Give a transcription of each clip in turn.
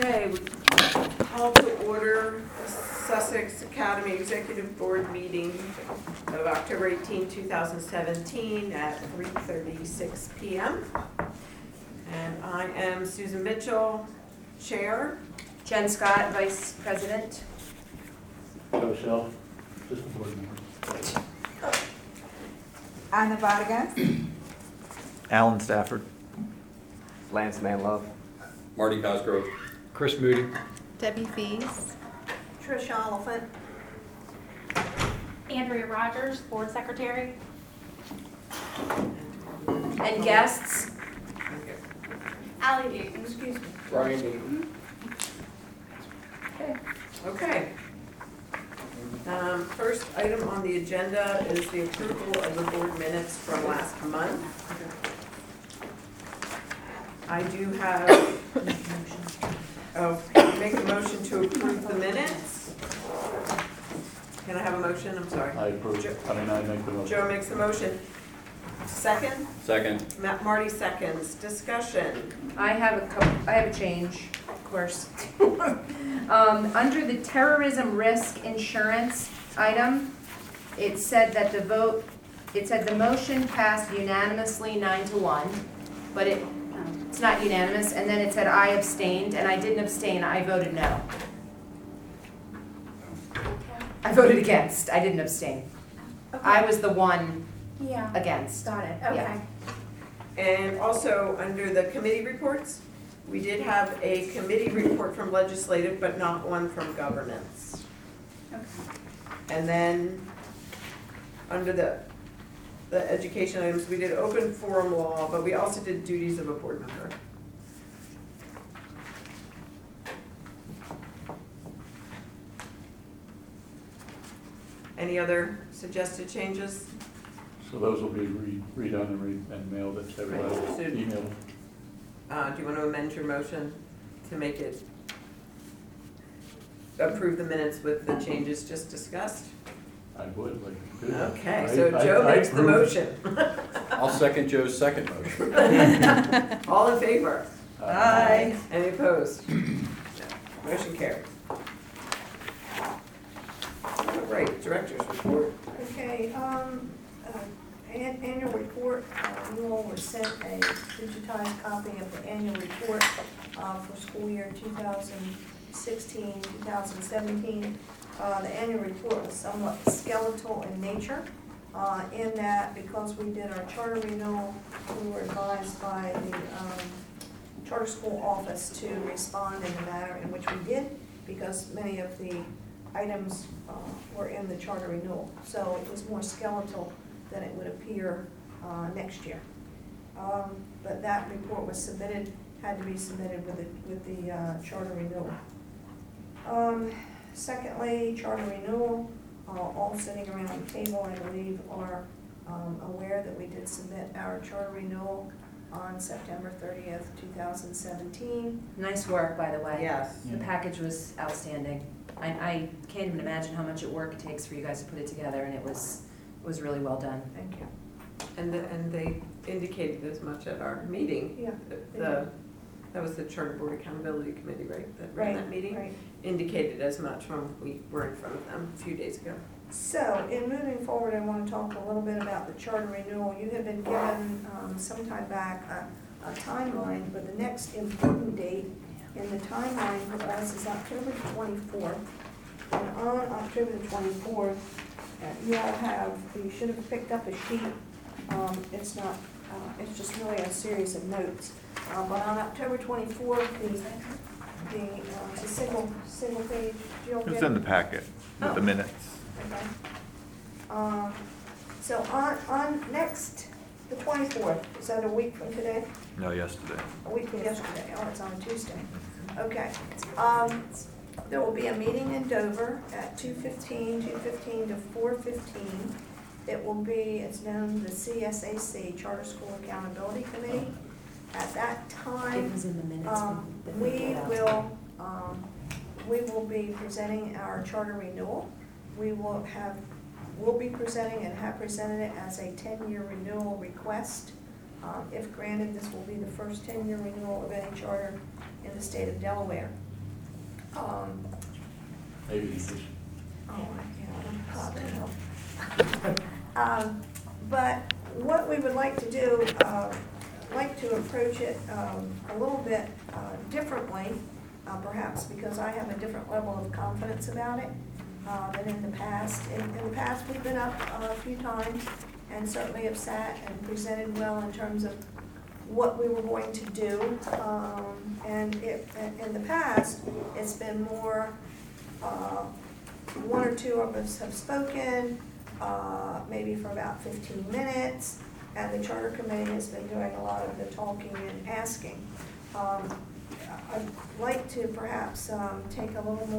Okay, we call to order the Sussex Academy Executive Board meeting of October 18, 2017 at 3:36 p.m. And I am Susan Mitchell, Chair. Jen Scott, Vice President. Joe Shelf, just a board member. Anna Vargas. Alan Stafford. Lance Manlove. Marty Cosgrove. Chris Moody. Debbie Fees. Tricia Oliphant. Andrea Rogers, Board Secretary. And guests. Allie Deaton. Excuse me. Brian Deaton. Okay. First item on the agenda is the approval of the board minutes from last month. I do have, make a motion to approve the minutes. Can I have a motion? I'm sorry. I approve, I make the motion. Joe makes the motion. Second? Second. Marty seconds. Discussion. I have a change, of course. Under the terrorism risk insurance item, it said that the motion passed unanimously 9-1, but it's not unanimous, and then it said I abstained, and I didn't abstain, I voted no. I voted against, I didn't abstain. I was the one Yeah, against. got it, Yeah. okay. And also, under the committee reports, we did have a committee report from legislative, but not one from governance. Okay. And then, under the education items, we did open forum law, but we also did duties of a board member. Any other suggested changes? So those will be redone and mailed to everybody, Right. So- emailed. Do you want to amend your motion to make it approve the minutes with the changes just discussed? I would like to do that. Okay, I- so Joe I makes the approve. motion. I'll second Joe's second motion. All in favor? Aye. Any opposed? Motion carried. All right, director's report. Okay, annual report, you all were sent a digitized copy of the annual report for school year 2016, 2017. The annual report was somewhat skeletal in nature, in that because we did our charter renewal, we were advised by the charter school office to respond in the manner in which we did, because many of the items were in the charter renewal. So it was more skeletal than it would appear next year. But that report was submitted, had to be submitted with the charter renewal. Secondly, charter renewal, all sitting around the table, I believe, are aware that we did submit our charter renewal on September 30th, 2017. Nice work, by the way. Yes. The package was outstanding. I can't even imagine how much work it takes for you guys to put it together, and it was really well done. Thank you. And they indicated as much at our meeting. Yeah. That was the Charter Board Accountability Committee, right? That ran that meeting? Right. Indicated as much when we were in front of them a few days ago. So, in moving forward, I want to talk a little bit about the charter renewal. You have been given, some time back, a timeline, but the next important date in the timeline for us is October 24th. And on October the 24th, you should have picked up a sheet. It's not, it's just really a series of notes. But on October 24th, the single page, Jill, It's in the packet with the minutes. Okay. So on next, the 24th, is that a week from today? No, yesterday. A week from yesterday, oh, it's on a Tuesday. Okay. There will be a meeting in Dover at 2:15 to 4:15. It will be, it's known the CSAC, Charter School Accountability Committee. At that time, It was in the minutes. we will be presenting our charter renewal. We'll be presenting and have presented it as a 10-year renewal request. If granted, this will be the first 10-year renewal of any charter in the state of Delaware. Maybe you should. Oh, yeah, but what we would like to do, like to approach it a little bit differently, perhaps because I have a different level of confidence about it than in the past. In the past, we've been up a few times and certainly have sat and presented well in terms of what we were going to do. And in the past, it's been more, one or two of us have spoken, maybe for about 15 minutes, and the charter committee has been doing a lot of the talking and asking. I'd like to perhaps take a little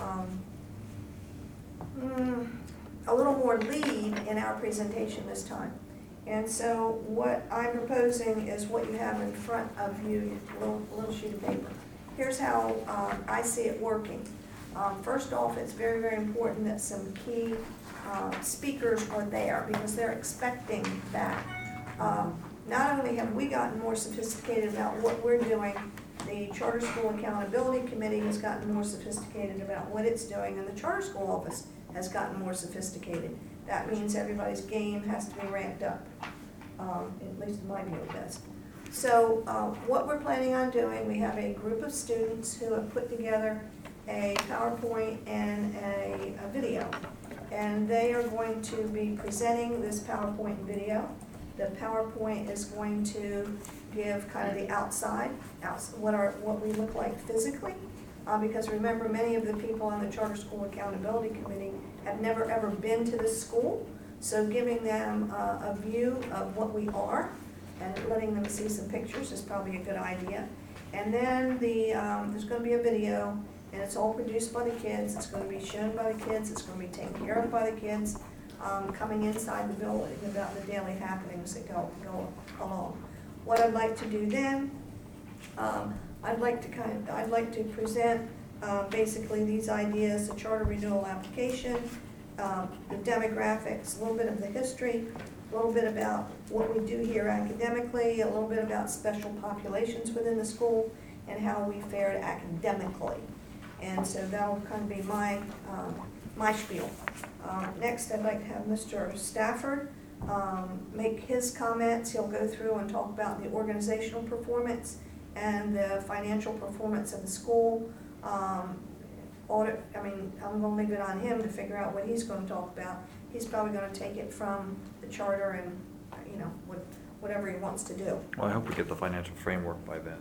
more lead in our presentation this time. And so what I'm proposing is what you have in front of you, a little sheet of paper. Here's how I see it working. First off, it's very, very important that some key speakers are there because they're expecting that. Not only have we gotten more sophisticated about what we're doing, the Charter School Accountability Committee has gotten more sophisticated about what it's doing, and the Charter School Office has gotten more sophisticated. That means everybody's game has to be ramped up, at least in my view it does. So what we're planning on doing, we have a group of students who have put together a PowerPoint and a video. And they are going to be presenting this PowerPoint and video. The PowerPoint is going to give kind of the outside, what we look like physically. Because remember, many of the people on the Charter School Accountability Committee have never ever been to this school. So giving them a view of what we are and letting them see some pictures is probably a good idea. And then there's going to be a video, and it's all produced by the kids. It's going to be shown by the kids. It's going to be taken care of by the kids coming inside the building about the daily happenings that go along. What I'd like to do then, I'd like to present basically these ideas: the charter renewal application, the demographics, a little bit of the history, a little bit about what we do here academically, a little bit about special populations within the school, and how we fared academically. And so that'll kind of be my spiel. Next, I'd like to have Mr. Stafford make his comments. He'll go through and talk about the organizational performance and the financial performance of the school. I'm going to leave it on him to figure out what he's going to talk about. He's probably going to take it from the charter and, whatever he wants to do. Well, I hope we get the financial framework by then.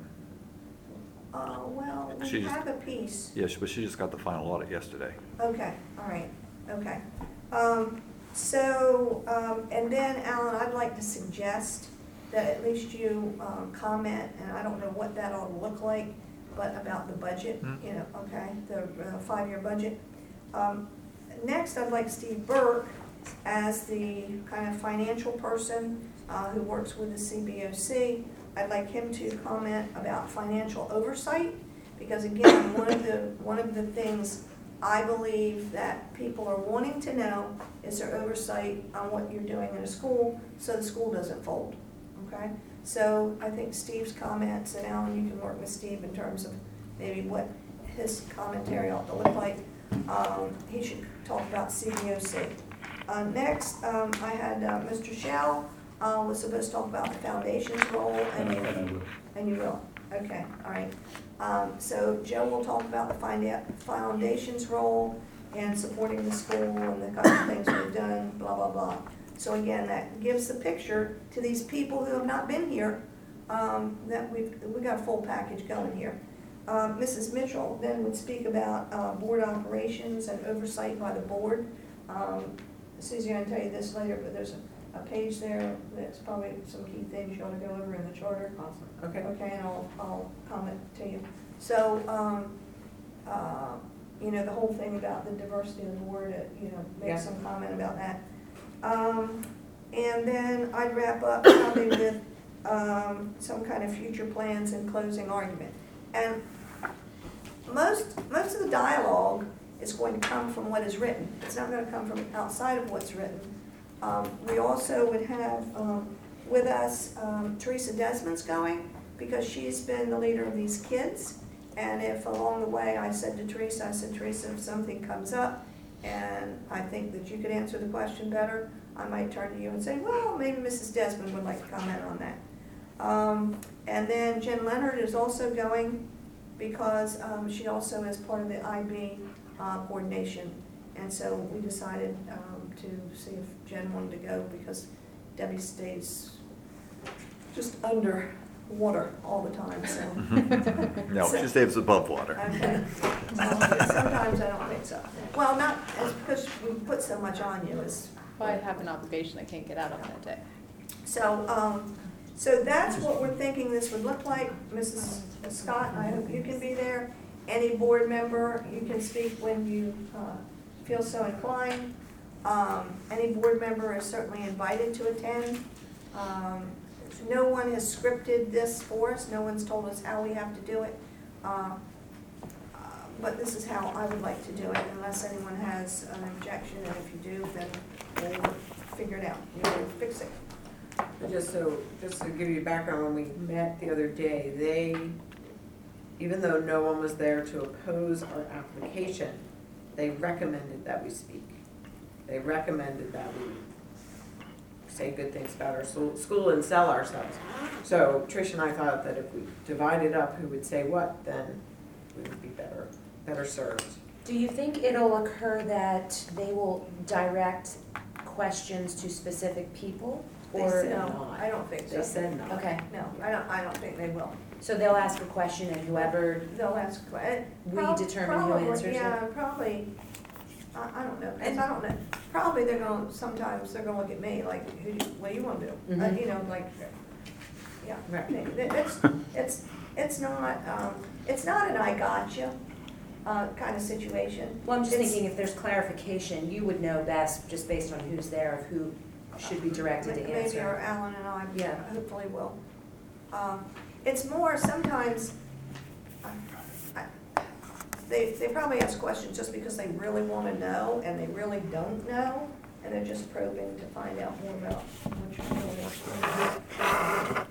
Well, we She just- have a piece. Yes, but she just got the final audit yesterday. Okay, all right, okay. And then, Alan, I'd like to suggest that at least you comment, and I don't know what that ought to look like, but about the budget, okay, the 5-year budget. Next, I'd like Steve Burke as the kind of financial person who works with the CBOC. I'd like him to comment about financial oversight, because again, one of the things I believe that people are wanting to know is their oversight on what you're doing in a school, so the school doesn't fold, okay? So I think Steve's comments, and Alan, you can work with Steve in terms of maybe what his commentary ought to look like. He should talk about CBOC. Next, I had Mr. Shell was supposed to talk about the foundation's role, and you will. Okay, all right. So Joe will talk about the foundation's role in supporting the school and the kind of things we've done, blah, blah, blah. So again, that gives the picture to these people who have not been here, that we got a full package going here. Mrs. Mitchell then would speak about board operations and oversight by the board. Susie, I'm going to tell you this later, but there's a page there that's probably some key things you ought to go over in the charter. Awesome. Okay. Okay, and I'll comment to you. So, the whole thing about the diversity of the board, make some comment about that. And then I'd wrap up probably with some kind of future plans and closing argument. And most of the dialogue is going to come from what is written. It's not going to come from outside of what's written. We also would have with us Teresa Desmond's going, because she's been the leader of these kids, And if along the way, I said to Teresa, if something comes up and I think that you could answer the question better, I might turn to you and say, well, maybe Mrs. Desmond would like to comment on that. And then Jen Leonard is also going because she also is part of the IB coordination. And so we decided to see if Jen wanted to go because Debbie stays just under water all the time, so. No, she stays above water. Okay. Sometimes I don't think so. Well, not, it's because we put so much on you is. Well, I have an obligation I can't get out on that day. So, so that's what we're thinking this would look like. Mrs. Scott, I hope you can be there. Any board member, you can speak when you feel so inclined. Any board member is certainly invited to attend. No one has scripted this for us. No one's told us how we have to do it. But this is how I would like to do it, unless anyone has an objection. And if you do, then we'll figure it out. We'll fix it. Just to give you background, when we met the other day, even though no one was there to oppose our application, they recommended that we speak. They recommended that we say good things about our school and sell ourselves. So Trish and I thought that if we divided up who would say what, then we would be better served. Do you think it'll occur that they will direct questions to specific people? They Or said no, I don't think so. They said no. Okay, No, I don't think they will. so they'll ask a question and whoever, They'll ask, We determine who answers it? Yeah, probably, I don't know, and I don't know, probably sometimes they're gonna look at me like, what do you wanna do? Mhm. You know, like, yeah. Right. It's not an I gotcha, kind of situation. well, I'm just It's- thinking if there's clarification, you would know best just based on who's there, of who should be directed to Maybe, or answer. Alan and I, Yeah. hopefully will. It's more, sometimes, they probably ask questions just because they really want to know, and they really don't know, and they're just probing to find out more about what you're doing.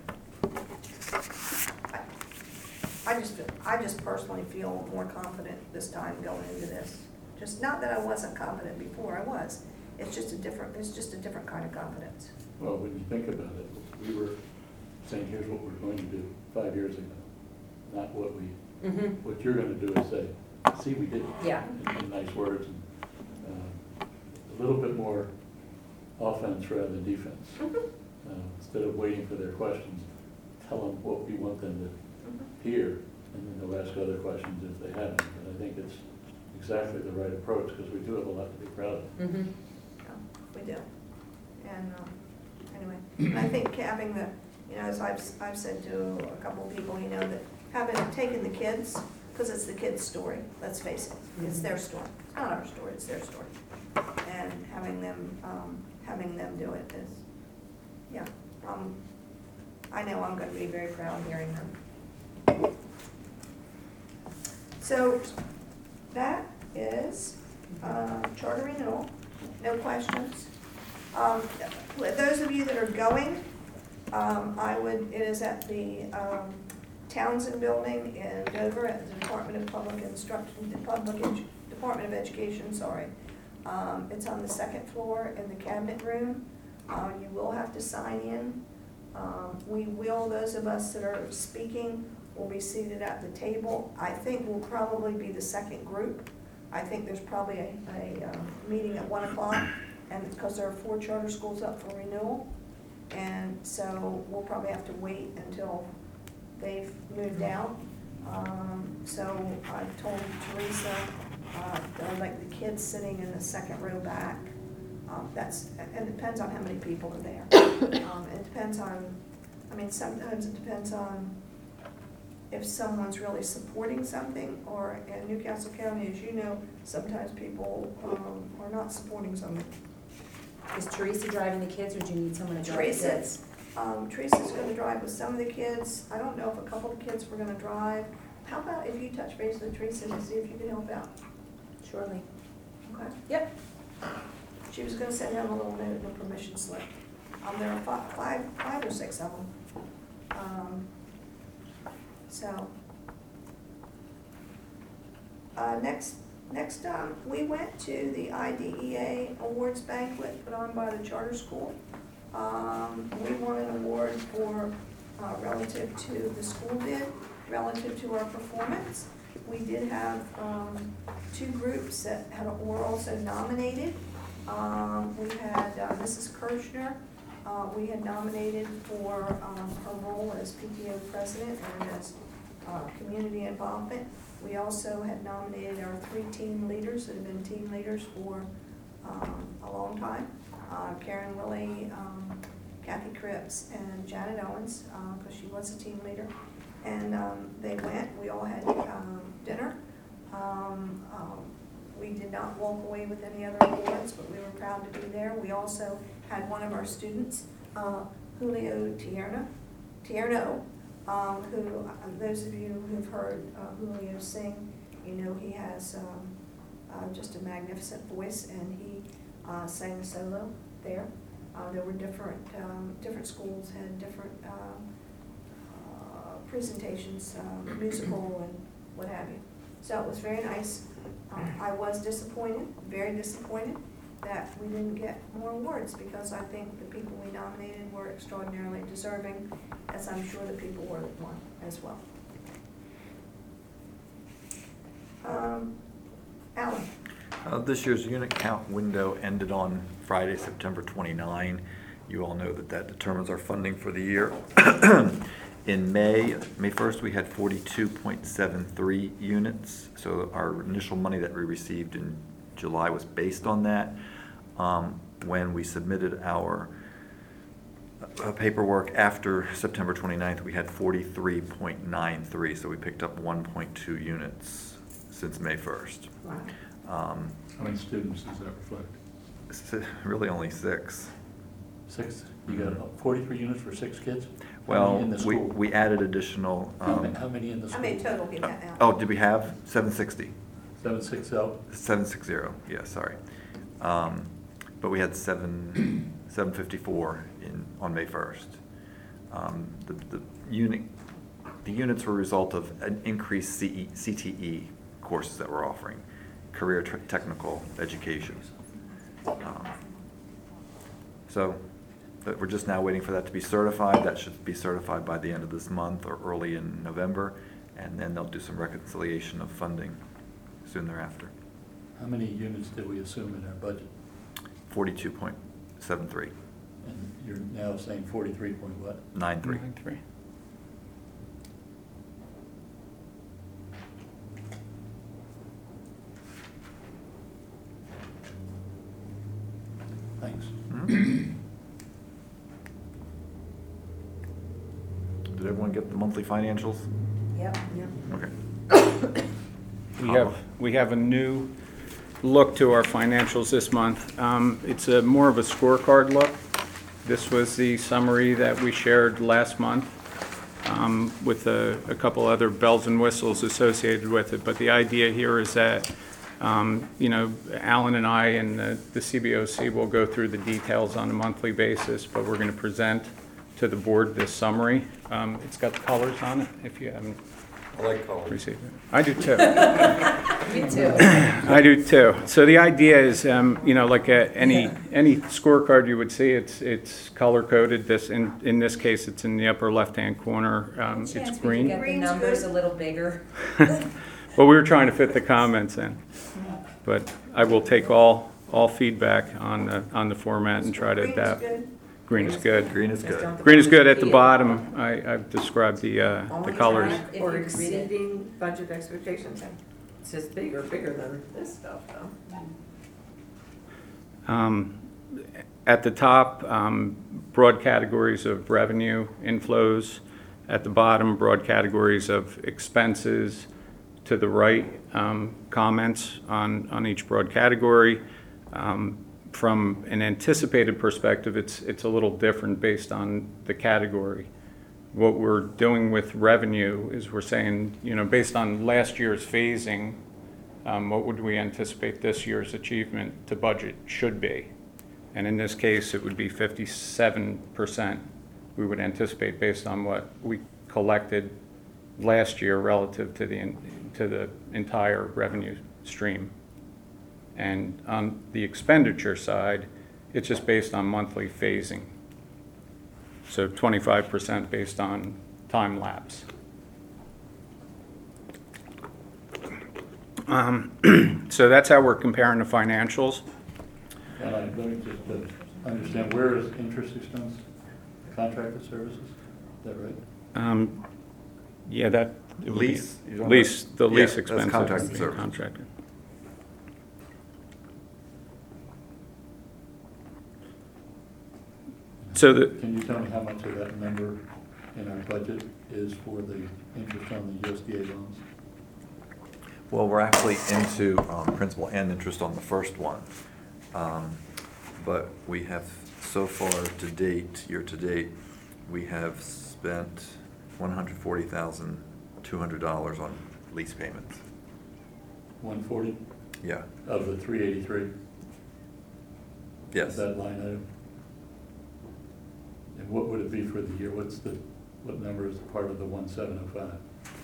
I just personally feel more confident this time going into this. Just, not that I wasn't confident before, I was. It's just a different kind of confidence. Well, when you think about it, we were saying, here's what we're going to do 5 years ago. Not what what you're gonna do is say, see, we did it. Yeah. In nice words, and a little bit more offense rather than defense. Instead of waiting for their questions, tell them what we want them to hear, and then they'll ask other questions if they haven't. But I think it's exactly the right approach, because we do have a lot to be proud of. Mhm. We do. And anyway, I think having the, as I've said to a couple of people, that taken the kids, because it's the kids' story, let's face it, it's their story. It's not our story, it's their story. And having them do it is, yeah, I know I'm gonna be very proud hearing them. So that is charter renewal, no questions. Those of you that are going, it is at the Townsend Building in Dover at the Department of Public Instruction, Department of Education, sorry. It's on the second floor in the cabinet room. You will have to sign in. Those of us that are speaking will be seated at the table. I think we'll probably be the second group. I think there's probably a meeting at 1 o'clock, and because there are 4 charter schools up for renewal. And so we'll probably have to wait until they've moved out. So I told Teresa that I'd like the kids sitting in the second row back. And it depends on how many people are there. It depends on, sometimes it depends on if someone's really supporting something, or in Newcastle County, as you know, sometimes people are not supporting something. Is Teresa driving the kids, or do you need someone to drive the Teresa. kids? Teresa's gonna drive with some of the kids. I don't know if a couple of kids were gonna drive. How about if you touch base with Teresa and see if you can help out? Surely. Okay? Yep. She was gonna send him a little note and a permission slip. There are five or six of them. So, Next, we went to the IDEA Awards Banquet put on by the charter school. We won an award for, relative to the school bid, relative to our performance. We did have, two groups that were also nominated. We had, Mrs. Kirshner, we had nominated for, her role as PTO president and as, community involvement. We also had nominated our 3 team leaders that have been team leaders for a long time. Karen Willie, Kathy Cripps, and Janet Owens, because she was a team leader. And they went, we all had dinner. We did not walk away with any other awards, but we were proud to be there. We also had one of our students, Julio Tierno, who, those of you who've heard Julio sing, you know he has just a magnificent voice, and he sang solo there. There were different schools had different presentations, musical and what have you. So it was very nice. I was disappointed, very disappointed, that we didn't get more awards, because I think the people we nominated were extraordinarily deserving, as I'm sure the people were that won as well. Alan? This year's unit count window ended on Friday, September 29. You all know that that determines our funding for the year. In May 1st, we had 42.73 units. So our initial money that we received in July was based on that. When we submitted our paperwork after September 29th, we had 43.93. So we picked up 1.2 units since May 1st. Wow. How many students does that reflect? Really only 6. 6? You got 43 units for 6 kids? How Well, many in the school? we added additional. How many in the school? How many total did that now? Oh, did we have 760? 760? 760, yeah, sorry. But we had 754 on May 1st. The units were a result of an increased CTE courses that we're offering, career technical education. So we're just now waiting for that to be certified. That should be certified by the end of this month or early in November, and then they'll do some reconciliation of funding soon thereafter. How many units did we assume in our budget? 42.73. And you're now saying 43 point what? 93. Thanks. Did everyone get the monthly financials? Yep. Okay. We have a new look to our financials this month. It's more of a scorecard look. This was the summary that we shared last month with a couple other bells and whistles associated with it. But the idea here is that, you know, Alan and I and the CBOC will go through the details on a monthly basis, but we're going to present to the board this summary. It's got the colors on it, if you haven't I like colors. received it. I do too. Me too. I do too. So the idea is, you know, like any scorecard you would see, it's color coded. In this case, it's in the upper left-hand corner. It's green. Get the numbers a little bigger. Well, we were trying to fit the comments in, but I will take all feedback on the format and try to adapt. Green is good. Green is good. Green is good. At the bottom, I've described the colors. Only or exceeding budget expectations. It's just bigger than this stuff, though. At the top, broad categories of revenue inflows. At the bottom, broad categories of expenses. To the right, comments on each broad category. From an anticipated perspective, it's a little different based on the category. What we're doing with revenue is we're saying, you know, based on last year's phasing, what would we anticipate this year's achievement to budget should be? And in this case, it would be 57% we would anticipate based on what we collected last year relative to the entire revenue stream. And on the expenditure side, it's just based on monthly phasing. So 25% based on time lapse. So that's how we're comparing the financials. And let me just understand, where is interest expense? Contracted services, is that right? Yeah, that. it would be- Lease? You're talking Lease, about- the Yeah, lease that's expense. contracted services. Contracted. So the, Can you tell me how much of that number in our budget is for the interest on the USDA loans? Well, we're actually into principal and interest on the first one. But we have, so far to date, year to date, we have spent $140,200 on lease payments. 140 Yeah, of the 383? yes. That line item? And what would it be for the year? What number is part of the 1705?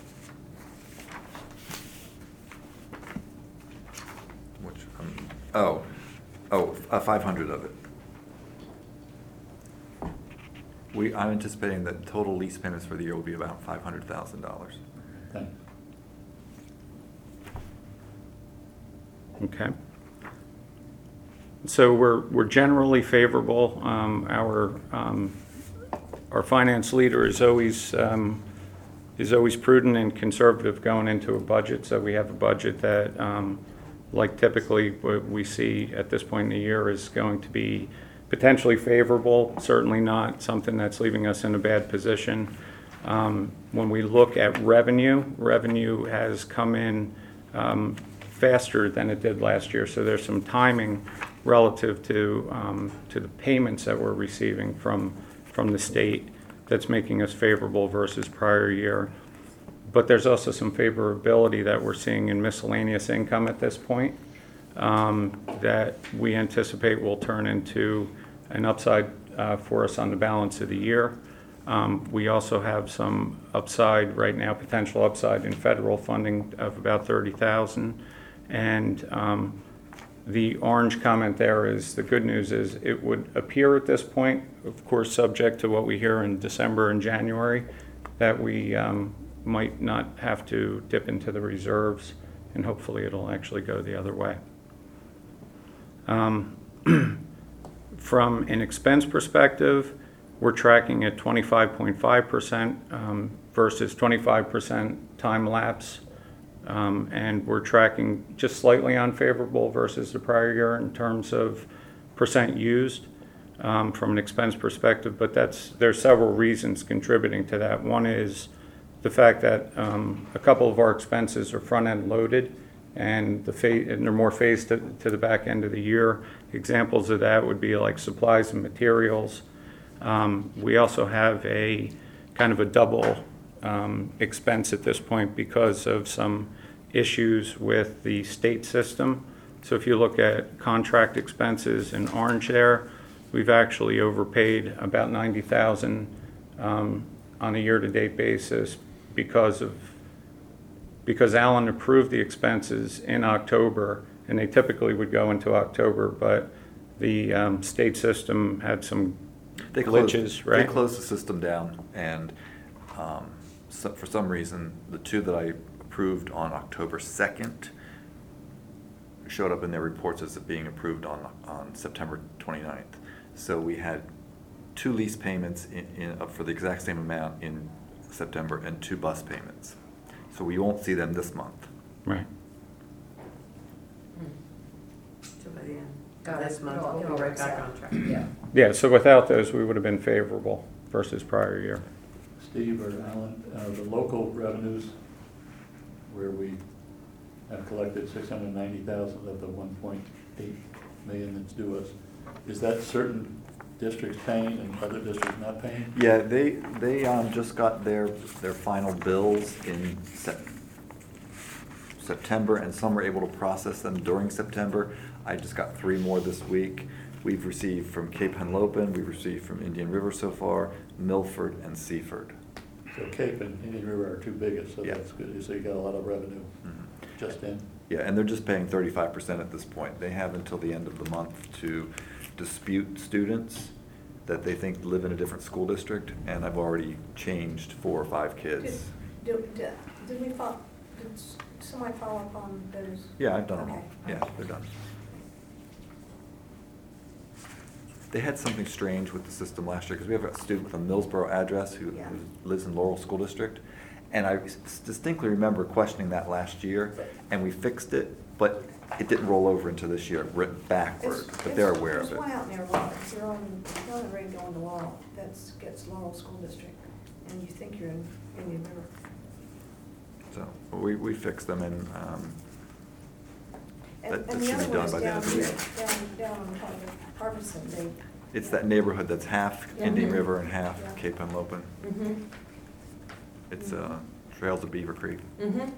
Which, 500 of it. I'm anticipating that total lease payments for the year will be about $500,000. Thanks. okay. So we're generally favorable. Our finance leader is always prudent and conservative going into a budget. So we have a budget that, like typically what we see at this point in the year, is going to be potentially favorable, certainly not something that's leaving us in a bad position. When we look at revenue has come in faster than it did last year. So there's some timing relative to the payments that we're receiving from the state that's making us favorable versus prior year. But there's also some favorability that we're seeing in miscellaneous income at this point that we anticipate will turn into an upside for us on the balance of the year. We also have some upside right now, potential upside in federal funding of about $30,000. And the orange comment there is, the good news is it would appear at this point, of course, subject to what we hear in December and January, that we might not have to dip into the reserves, and hopefully it'll actually go the other way. From an expense perspective, we're tracking at 25.5% versus 25% time lapse. And we're tracking just slightly unfavorable versus the prior year in terms of percent used from an expense perspective, but there's several reasons contributing to that. One is the fact that a couple of our expenses are front-end loaded and they're more phased to the back end of the year. Examples of that would be like supplies and materials. We also have a kind of a double expense at this point because of some issues with the state system. So if you look at contract expenses in orange there, we've actually overpaid about $90,000 on a year-to-date basis because Alan approved the expenses in October, and they typically would go into October, but the state system had some glitches, right? They closed the system down, and for some reason, the two that I approved on October 2nd showed up in their reports as it being approved on September 29th. So we had 2 lease payments for the exact same amount in September and 2 bus payments. So we won't see them this month. Right. So by the end Got of it. this month, It'll- we'll be it'll right work back out. on track. Yeah. Yeah, so without those, we would have been favorable versus prior year. Steve or Alan, the local revenues where we have collected $690,000 of the $1.8 million that's due us, is that certain districts paying and other districts not paying? Yeah, they just got their final bills in September, and some were able to process them during September. I just got 3 more this week. We've received from Cape Henlopen, we've received from Indian River so far, Milford, and Seaford. So So Cape and Indian River are two biggest, so Yeah. that's good, so you got a lot of revenue Mhm. just in. Yeah, and they're just paying 35% at this point. They have until the end of the month to dispute students that they think live in a different school district, and I've already changed 4 or 5 kids. Did we did somebody follow up on those? Yeah, I've done them all. Okay. Yeah, they're done. They had something strange with the system last year, because we have a student with a Millsboro address who Yeah. lives in Laurel School District. And I distinctly remember questioning that last year, and we fixed it, but it didn't roll over into this year, it went backward, but they're aware of There's it. one out near Laurel, if you're on the road going to Laurel, gets Laurel School District, and you think you're in Indian River. So, we fixed them, and that And the should other be one done is by the end down of the here, year. down on top of Harbison, It's that neighborhood that's half Indian Mhm. River and half Yeah. Cape Henlopen. Mm-hmm. It's Trails of Beaver Creek. Mm-hmm.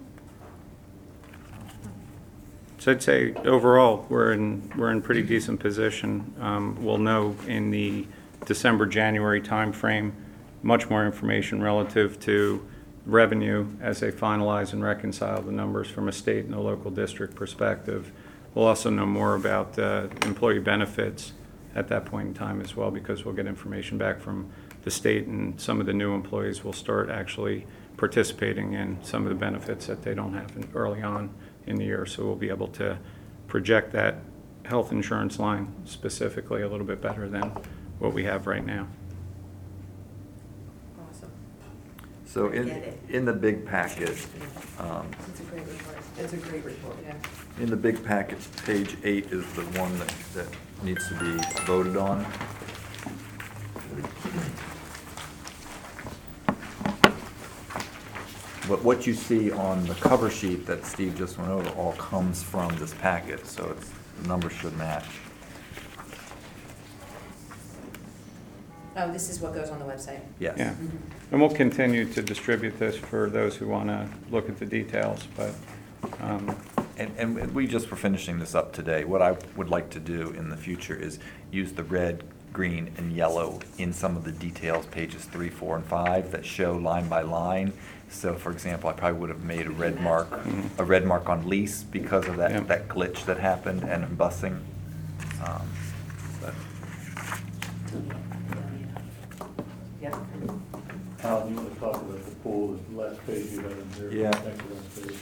So I'd say overall, we're in pretty decent position. We'll know in the December, January timeframe, much more information relative to revenue as they finalize and reconcile the numbers from a state and a local district perspective. We'll also know more about employee benefits at that point in time as well, because we'll get information back from the state, and some of the new employees will start actually participating in some of the benefits that they don't have early on in the year. So we'll be able to project that health insurance line specifically a little bit better than what we have right now. Awesome. So I get it. in the big packet, It's a great report. It's a great report. Yeah. in the big packet, page 8 is the one that needs to be voted on. But what you see on the cover sheet that Steve just went over all comes from this packet, so the numbers should match. Oh, this is what goes on the website? Yes. Yeah. And we'll continue to distribute this for those who want to look at the details, but And we just were finishing this up today. What I would like to do in the future is use the red, green, and yellow in some of the details, pages 3, 4, and 5, that show line by line. So, for example, I probably would have made a red mark on lease because of Yeah. that glitch that happened, and busing. But Yeah. Alan, you want to talk about the pool, the last page you had in there? Yeah. Next to last page.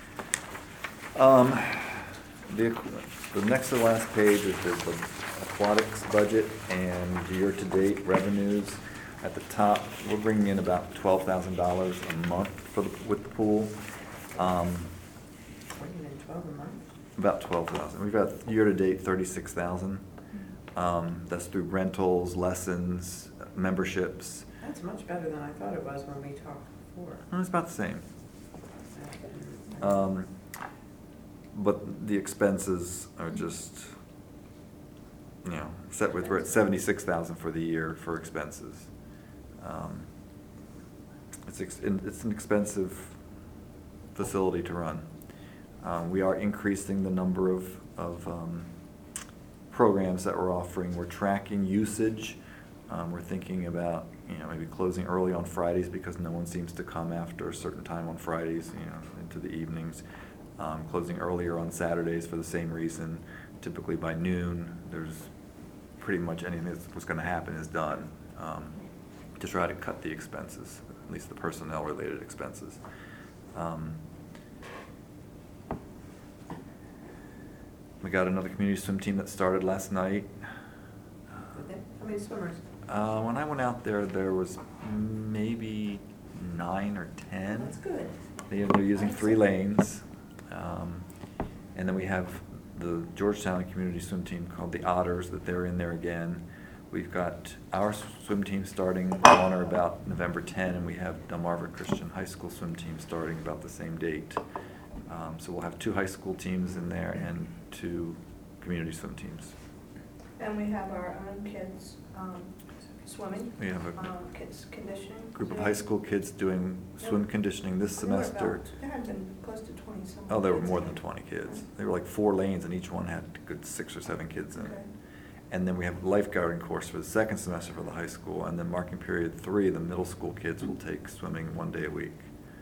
The next to the last page is the aquatics budget and year-to-date revenues. At the top, we're bringing in about $12,000 a month with the pool. What, even 12 a month? About 12,000. We've got year-to-date 36,000. That's through rentals, lessons, memberships. That's much better than I thought it was when we talked before. It's about the same. But the expenses are just, we're at 76,000 for the year for expenses. It's an expensive facility to run. We are increasing the number of programs that we're offering. We're tracking usage. We're thinking about, maybe closing early on Fridays because no one seems to come after a certain time on Fridays, into the evenings. Closing earlier on Saturdays for the same reason. Typically by noon, there's pretty much anything that's what's going to happen is done, to try to cut the expenses, at least the personnel-related expenses. We got another community swim team that started last night. Did they? How many swimmers? When I went out there, there was maybe 9 or 10. That's good. They're using 3 lanes. And then we have the Georgetown community swim team called the Otters, that they're in there again. We've got our swim team starting on or about November 10, and we have Delmarva Christian High School swim team starting about the same date. So we'll have 2 high school teams in there and 2 community swim teams. And we have our own kids swimming, We have a kids conditioning. group of high school kids doing swim conditioning this semester. There had been close to 20 some. Oh, there were kids more in than it. 20 kids. There were like 4 lanes, and each one had a good 6 or 7 kids in it. Okay. And then we have a lifeguarding course for the second semester for the high school. And then marking period 3, the middle school kids will take swimming 1 day a week.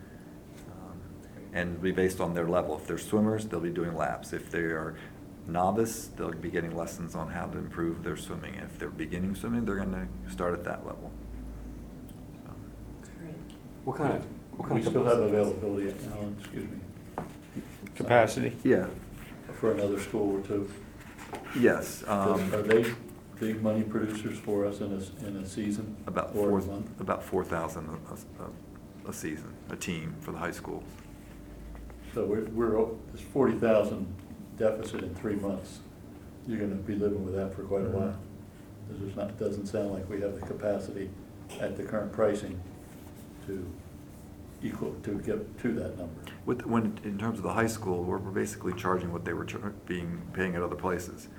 And it'll be based on their level. If they're swimmers, they'll be doing laps. If they are novice, they'll be getting lessons on how to improve their swimming. If they're beginning swimming, they're going to start at that level. So. What kind of We still have availability, Alan, excuse me, Capacity? Yeah. for another school or two. Yes. Are they big money producers for us in a season? About or a month? about 4,000 a season, a team for the high school. So there's 40,000 deficit in 3 months. You're gonna be living with that for quite a while. It doesn't sound like we have the capacity at the current pricing to get to that number. In terms of the high school, we're basically charging what they were paying at other places.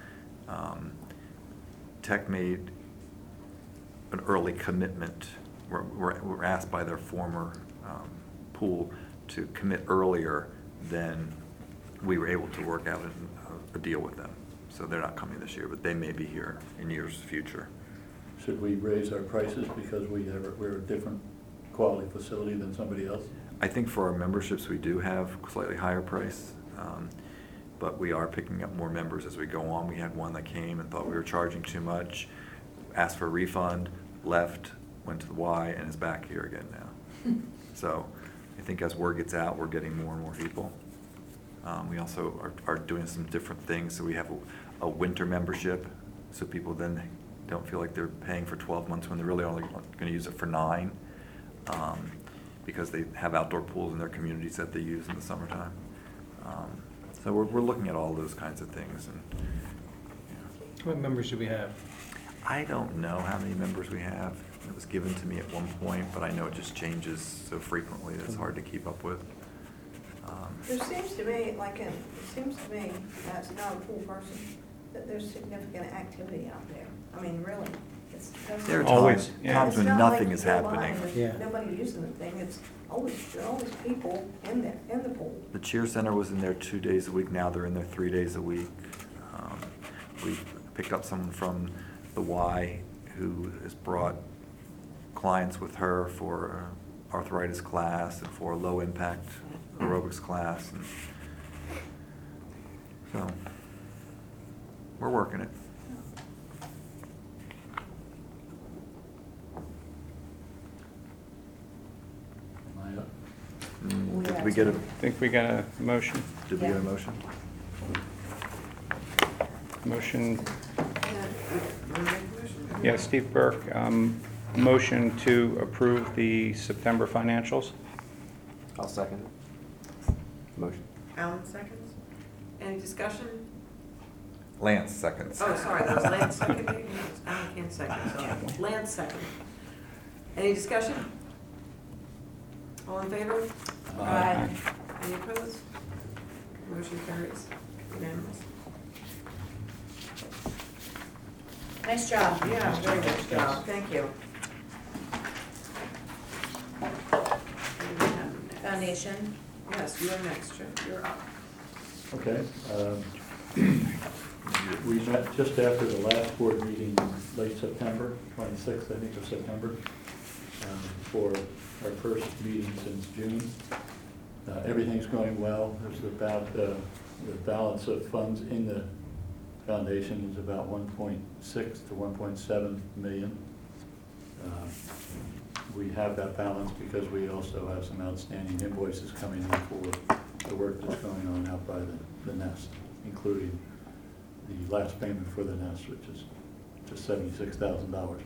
Tech made an early commitment. We're asked by their former pool to commit earlier than we were able to work out a deal with them. So they're not coming this year, but they may be here in years future. Should we raise our prices because we're a different quality facility than somebody else? I think for our memberships, we do have slightly higher price, but we are picking up more members as we go on. We had one that came and thought we were charging too much, asked for a refund, left, went to the Y, and is back here again now. So I think as word gets out, we're getting more and more people. We also are doing some different things. So we have a winter membership, so people then don't feel like they're paying for 12 months when they're really only going to use it for 9. Because they have outdoor pools in their communities that they use in the summertime. So we're looking at all those kinds of things. And, What members do we have? I don't know how many members we have. It was given to me at one point, but I know it just changes so frequently that it's hard to keep up with. There seems to me, as not a pool person, that there's significant activity out there. I mean, really. There are Always, times, yeah. times when It's not nothing like is you go by happening. and Yeah. Nobody using the thing, there are always people in there, in the pool. The cheer center was in there 2 days a week. Now they're in there 3 days a week. We picked up someone from the Y who has brought clients with her for arthritis class and for a low impact aerobics class. And so we're working it. Am I up? Did we get a, Think we got a motion? did we get a motion? Motion, yeah, Steve Burke, motion to approve the September financials. I'll second it. Motion. Alan seconds. Any discussion? Lance seconds. Oh, sorry, that was Lance seconding. Alan can't second, so Lance second. Any discussion? All in favor? Aye. Any opposed? Motion carries. Unanimous. Nice job. Yeah, very good job. Thank you. Foundation. Yes, you are next, Jim. You're up. Okay. We met just after the last board meeting, late September, 26th, I think, of September, for our first meeting since June. Everything's going well. There's about the balance of funds in the foundation is about 1.6 to 1.7 million. We have that balance because we also have some outstanding invoices coming in for the work that's going on out by the nest, including the last payment for the nest, which is just $76,000 worth.